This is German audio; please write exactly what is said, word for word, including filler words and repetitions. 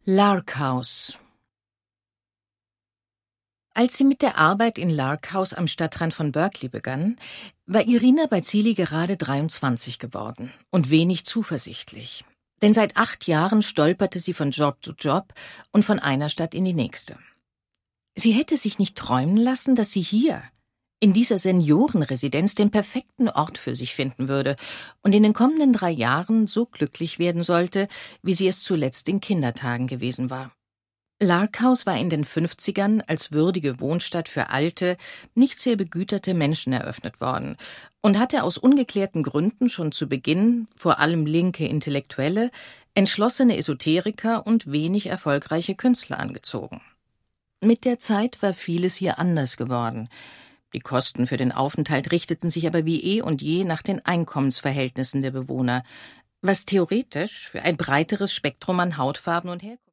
Lark House. Als sie mit der Arbeit in Lark House am Stadtrand von Berkeley begann, war Irina Bazzili gerade dreiundzwanzig geworden und wenig zuversichtlich. Denn seit acht Jahren stolperte sie von Job zu Job und von einer Stadt in die nächste. Sie hätte sich nicht träumen lassen, dass sie hier, in dieser Seniorenresidenz, den perfekten Ort für sich finden würde und in den kommenden drei Jahren so glücklich werden sollte, wie sie es zuletzt in Kindertagen gewesen war. Lark House war in den fünfzigern als würdige Wohnstadt für alte, nicht sehr begüterte Menschen eröffnet worden und hatte aus ungeklärten Gründen schon zu Beginn vor allem linke Intellektuelle, entschlossene Esoteriker und wenig erfolgreiche Künstler angezogen. Mit der Zeit war vieles hier anders geworden. Die Kosten für den Aufenthalt richteten sich aber wie eh und je nach den Einkommensverhältnissen der Bewohner, was theoretisch für ein breiteres Spektrum an Hautfarben und Herkunft